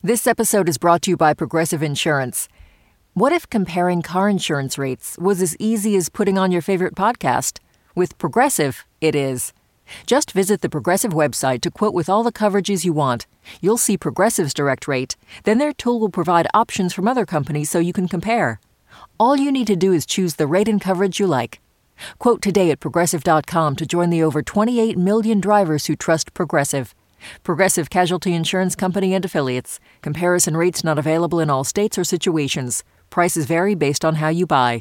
This episode is brought to you by Progressive Insurance. What if comparing car insurance rates was as easy as putting on your favorite podcast? With Progressive, it is. Just visit the Progressive website to quote with all the coverages you want. You'll see Progressive's direct rate. Then their tool will provide options from other companies so you can compare. All you need to do is choose the rate and coverage you like. Quote today at Progressive.com to join the over 28 million drivers who trust Progressive. Progressive Casualty Insurance Company and Affiliates. Comparison rates not available in all states or situations. Prices vary based on how you buy.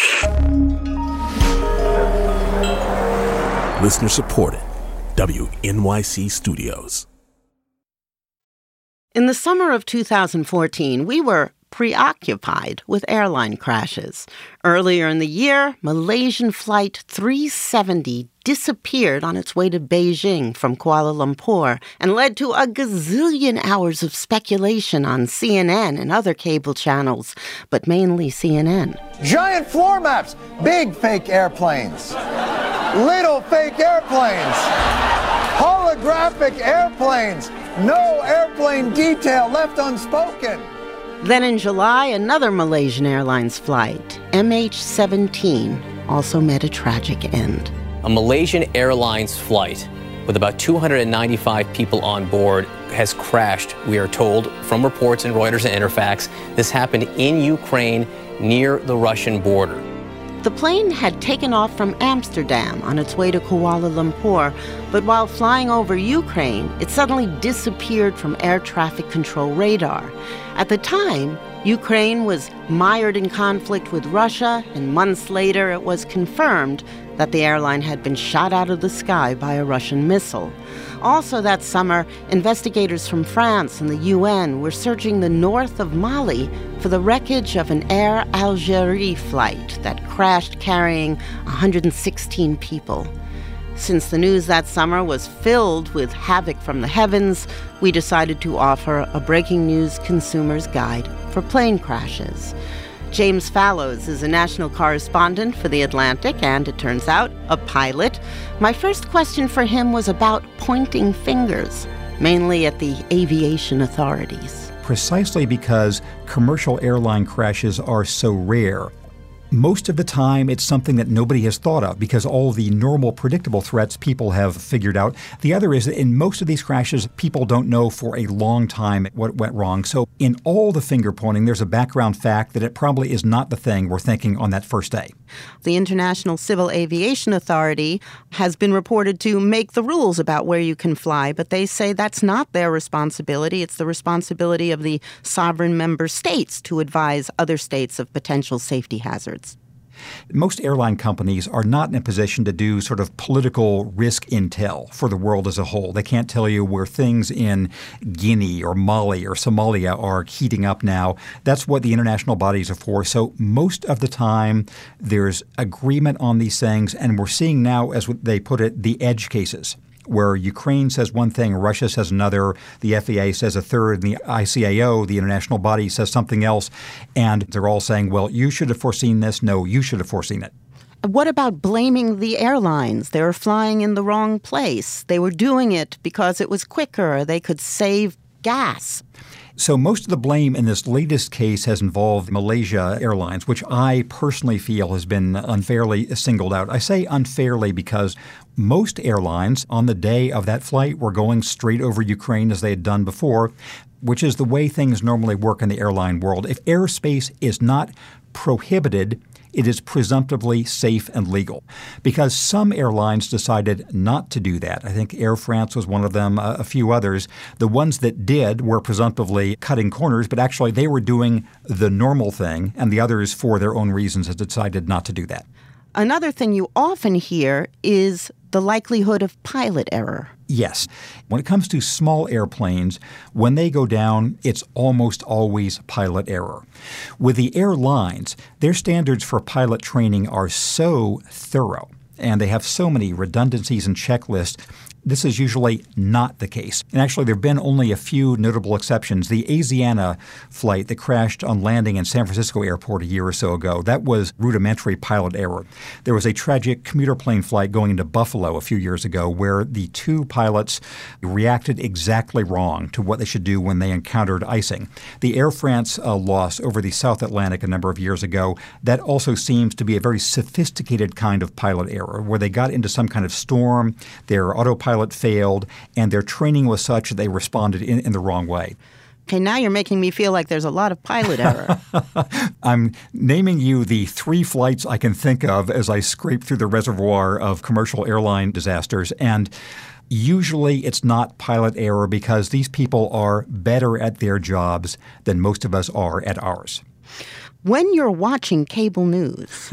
Listener supported. WNYC Studios. In the summer of 2014, we were preoccupied with airline crashes. Earlier in the year, Malaysian Flight 370 disappeared on its way to Beijing from Kuala Lumpur and led to a gazillion hours of speculation on CNN and other cable channels, but mainly CNN. Giant floor maps, big fake airplanes, little fake airplanes, holographic airplanes, no airplane detail left unspoken. Then in July, another Malaysian Airlines flight, MH17, also met a tragic end. A Malaysian Airlines flight with about 295 people on board has crashed, we are told, from reports in Reuters and Interfax. This happened in Ukraine near the Russian border. The plane had taken off from Amsterdam on its way to Kuala Lumpur, but while flying over Ukraine, it suddenly disappeared from air traffic control radar. At the time, Ukraine was mired in conflict with Russia, and months later it was confirmed that the airline had been shot out of the sky by a Russian missile. Also that summer, investigators from France and the UN were searching the north of Mali for the wreckage of an Air Algérie flight that crashed carrying 116 people. Since the news that summer was filled with havoc from the heavens, we decided to offer a breaking news consumer's guide for plane crashes. James Fallows is a national correspondent for The Atlantic and, it turns out, a pilot. My first question for him was about pointing fingers, mainly at the aviation authorities. Precisely because commercial airline crashes are so rare. Most of the time, it's something that nobody has thought of because all the normal, predictable threats people have figured out. The other is that in most of these crashes, people don't know for a long time what went wrong. So in all the finger pointing, there's a background fact that it probably is not the thing we're thinking on that first day. The International Civil Aviation Authority has been reported to make the rules about where you can fly, but they say that's not their responsibility. It's the responsibility of the sovereign member states to advise other states of potential safety hazards. Most airline companies are not in a position to do sort of political risk intel for the world as a whole. They can't tell you where things in Guinea or Mali or Somalia are heating up now. That's what the international bodies are for. So most of the time, there's agreement on these things, and we're seeing now, as they put it, the edge cases, where Ukraine says one thing, Russia says another, the FAA says a third, and the ICAO, the international body, says something else. And they're all saying, well, you should have foreseen this. No, you should have foreseen it. What about blaming the airlines? They were flying in the wrong place. They were doing it because it was quicker. They could save gas. So most of the blame in this latest case has involved Malaysia Airlines, which I personally feel has been unfairly singled out. I say unfairly because most airlines on the day of that flight were going straight over Ukraine as they had done before, which is the way things normally work in the airline world. If airspace is not prohibited, it is presumptively safe and legal. Because some airlines decided not to do that. I think Air France was one of them, a few others. The ones that did were presumptively cutting corners, but actually they were doing the normal thing, and the others, for their own reasons, had decided not to do that. Another thing you often hear is the likelihood of pilot error. Yes. When it comes to small airplanes, when they go down, it's almost always pilot error. With the airlines, their standards for pilot training are so thorough, and they have so many redundancies and checklists. this is usually not the case. And actually, there have been only a few notable exceptions. The Asiana flight that crashed on landing in San Francisco airport a year or so ago, that was rudimentary pilot error. There was a tragic commuter plane flight going into Buffalo a few years ago where the two pilots reacted exactly wrong to what they should do when they encountered icing. The Air France loss over the South Atlantic a number of years ago, that also seems to be a very sophisticated kind of pilot error where they got into some kind of storm, their autopilot failed, and their training was such that they responded in the wrong way. Okay, now you're making me feel like there's a lot of pilot error. I'm naming you the 3 flights I can think of as I scrape through the reservoir of commercial airline disasters. And usually it's not pilot error because these people are better at their jobs than most of us are at ours. When you're watching cable news,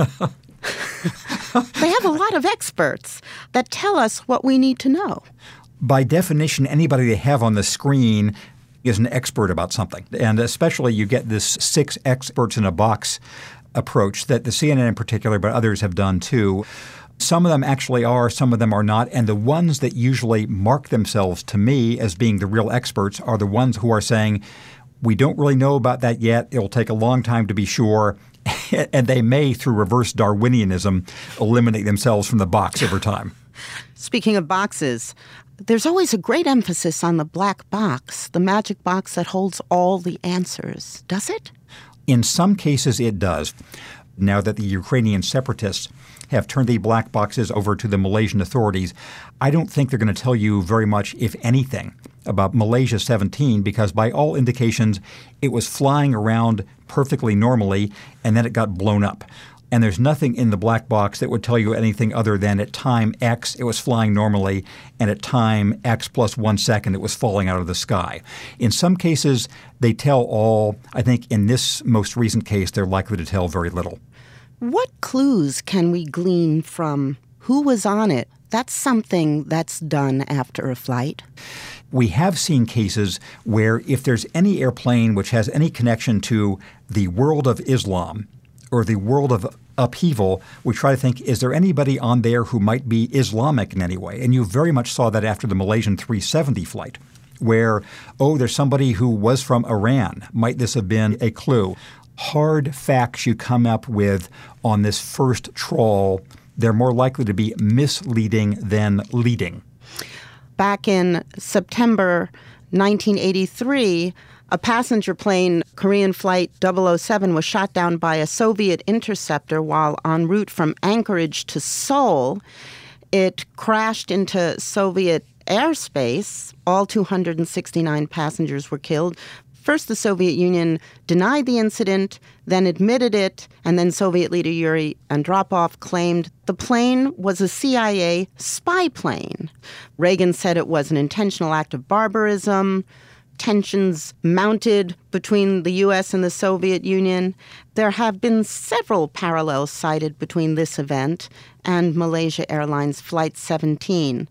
they have a lot of experts that tell us what we need to know. By definition, anybody they have on the screen is an expert about something. And especially you get this 6 experts in a box approach that the CNN in particular, but others have done too. Some of them actually are, some of them are not. And the ones that usually mark themselves to me as being the real experts are the ones who are saying, we don't really know about that yet. It'll take a long time to be sure. And they may, through reverse Darwinianism, eliminate themselves from the box over time. Speaking of boxes, there's always a great emphasis on the black box, the magic box that holds all the answers. Does it? In some cases, it does. Now that the Ukrainian separatists have turned the black boxes over to the Malaysian authorities, I don't think they're going to tell you very much, if anything, about Malaysia 17 because by all indications, it was flying around perfectly normally and then it got blown up. And there's nothing in the black box that would tell you anything other than at time X it was flying normally and at time X plus 1 second it was falling out of the sky. In some cases, they tell all. I think in this most recent case, they're likely to tell very little. What clues can we glean from who was on it? That's something that's done after a flight. We have seen cases where if there's any airplane which has any connection to the world of Islam or the world of upheaval, we try to think, is there anybody on there who might be Islamic in any way? And you very much saw that after the Malaysian 370 flight, where, there's somebody who was from Iran. Might this have been a clue? Hard facts you come up with on this first trawl, they're more likely to be misleading than leading. Back in September 1983, a passenger plane, Korean Flight 007, was shot down by a Soviet interceptor while en route from Anchorage to Seoul. It crashed into Soviet airspace. All 269 passengers were killed. First, the Soviet Union denied the incident, then admitted it, and then Soviet leader Yuri Andropov claimed the plane was a CIA spy plane. Reagan said it was an intentional act of barbarism. Tensions mounted between the U.S. and the Soviet Union. There have been several parallels cited between this event and Malaysia Airlines Flight 17.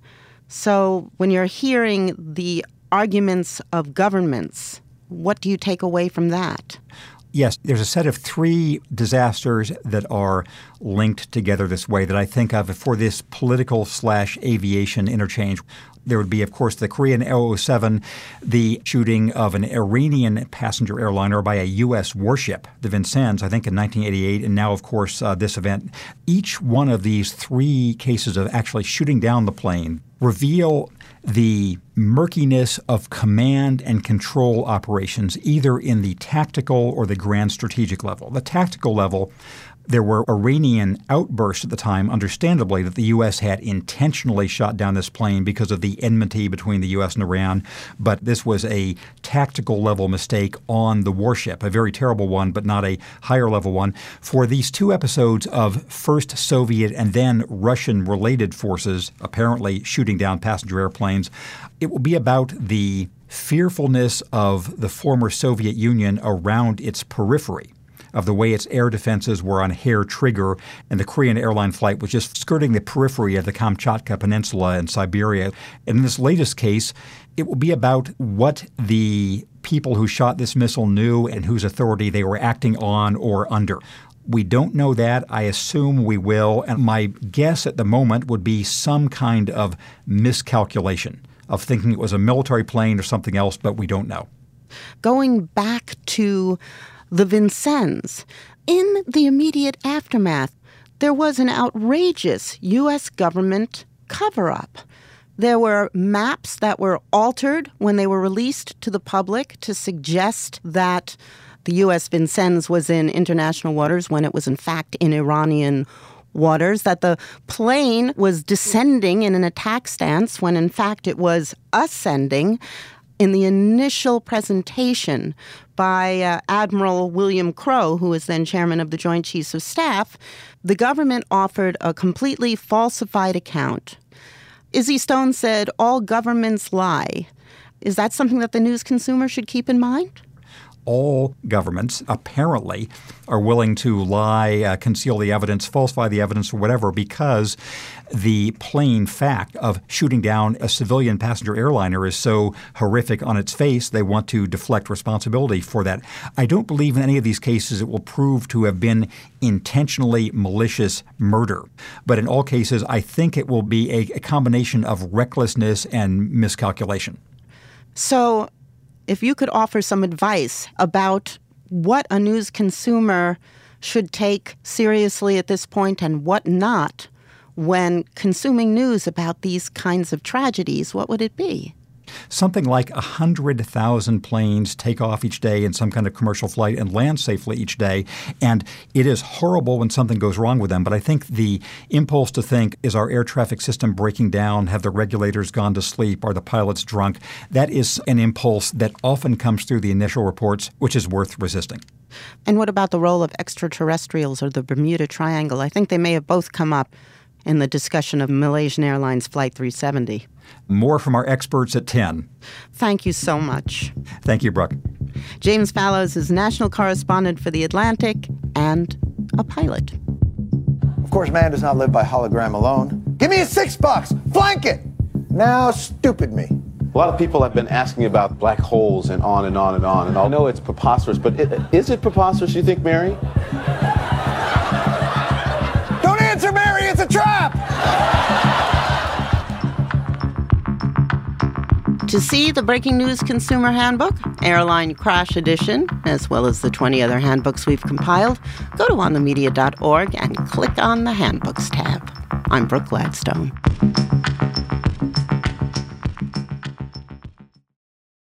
So when you're hearing the arguments of governments, what do you take away from that? Yes, there's a set of 3 disasters that are linked together this way that I think of for this political/aviation interchange. There would be, of course, the Korean 007, the shooting of an Iranian passenger airliner by a U.S. warship, the Vincennes, I think in 1988, and now, of course, this event. Each one of these 3 cases of actually shooting down the plane reveal the murkiness of command and control operations, either in the tactical or the grand strategic level. The tactical level, there were Iranian outbursts at the time, understandably, that the U.S. had intentionally shot down this plane because of the enmity between the U.S. and Iran. But this was a tactical level mistake on the warship, a very terrible one, but not a higher level one. For these 2 episodes of first Soviet and then Russian-related forces apparently shooting down passenger airplanes, it will be about the fearfulness of the former Soviet Union around its periphery, of the way its air defenses were on hair trigger, and the Korean airline flight was just skirting the periphery of the Kamchatka Peninsula in Siberia. And in this latest case, it will be about what the people who shot this missile knew and whose authority they were acting on or under. We don't know that. I assume we will. And my guess at the moment would be some kind of miscalculation of thinking it was a military plane or something else, but we don't know. Going back to the Vincennes, in the immediate aftermath, there was an outrageous U.S. government cover-up. There were maps that were altered when they were released to the public to suggest that the U.S. Vincennes was in international waters when it was in fact in Iranian waters, that the plane was descending in an attack stance when in fact it was ascending. In the initial presentation by Admiral William Crowe, who was then chairman of the Joint Chiefs of Staff, the government offered a completely falsified account. Izzy Stone said, all governments lie. Is that something that the news consumer should keep in mind? All governments apparently are willing to lie, conceal the evidence, falsify the evidence or whatever because the plain fact of shooting down a civilian passenger airliner is so horrific on its face, they want to deflect responsibility for that. I don't believe in any of these cases it will prove to have been intentionally malicious murder. But in all cases, I think it will be a combination of recklessness and miscalculation. So if you could offer some advice about what a news consumer should take seriously at this point and what not when consuming news about these kinds of tragedies, what would it be? Something like 100,000 planes take off each day in some kind of commercial flight and land safely each day. And it is horrible when something goes wrong with them. But I think the impulse to think, is our air traffic system breaking down? Have the regulators gone to sleep? Are the pilots drunk? That is an impulse that often comes through the initial reports, which is worth resisting. And what about the role of extraterrestrials or the Bermuda Triangle? I think they may have both come up in the discussion of Malaysian Airlines Flight 370. More from our experts at 10. Thank you so much. Thank you, Brooke. James Fallows is national correspondent for The Atlantic and a pilot. Of course, man does not live by hologram alone. Give me a $6. Flank it! Now, stupid me. A lot of people have been asking about black holes and on and on and on. And I know it's preposterous, but is it preposterous, you think, Mary? Don't answer, Mary! It's a trap! To see the Breaking News Consumer Handbook, Airline Crash Edition, as well as the 20 other handbooks we've compiled, go to onthemedia.org and click on the Handbooks tab. I'm Brooke Gladstone.